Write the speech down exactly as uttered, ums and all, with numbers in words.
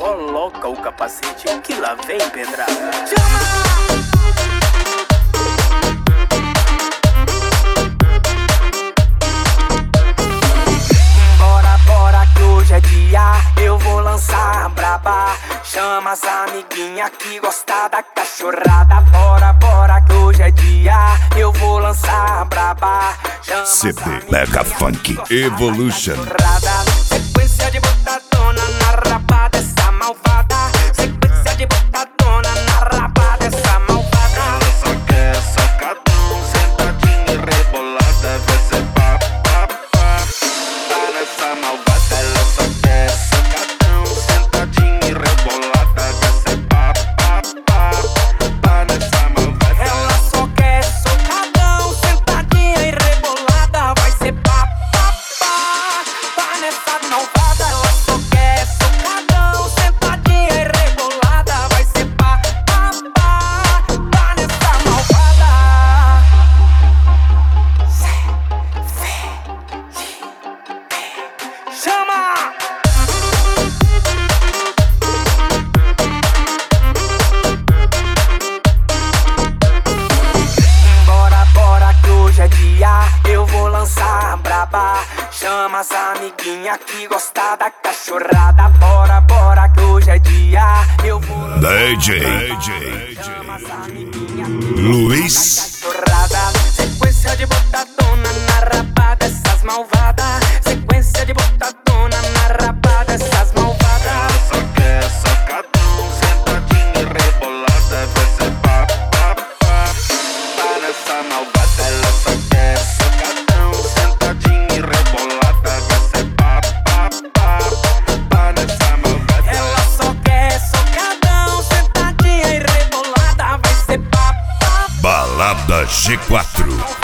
coloca o capacete que lá vem pedrada. Bora, bora que hoje é dia, eu vou lançar a braba. Chama as amiguinhas que gosta da cachorrada. Bora, bora que hoje é dia, eu vou lançar a braba. Chama C D Mega Funk Evolution. Sequência de botadona na raba dessa malvada. Sequência de botadona na raba dessa malvada. Ela só quer sacadão, sentadinha e rebolada. Vai ser pá, pá, pá. Tá nessa malvada. Ela só quer sacadão, sentadinha e rebolada. Vai ser pá, pá, pá. Tá nessa malvada. Ela só quer socadão, sentadinha e rebolada. Vai ser pá, pá, pá. Tá nessa malvada. Ela só quer socadão, sentadinha e rebolada. Vai ser pá, pá, pá. Tá nessa malvada. Chama! Bora, bora que hoje é dia, eu vou lançar a braba. Chama as amiguinhas que gosta da cachorrada. Bora, bora que hoje é dia, eu vou D J Chama as amiguinhas que Luiz cachorrada. Sequência de botadona na raba dessas malvadas. Sequência de botadona na raba dessas malvadas. Ela só quer sacadão, sentadinha e rebolada. Vai ser pá, pá, pá. Tá nessa malvada. Ela só quer sacadão, sentadinha e rebolada. Vai ser pá, pá, pá. Tá nessa malvada. Ela só quer socadão, sentadinha e rebolada. Vai ser pá, pá, Balada G quatro.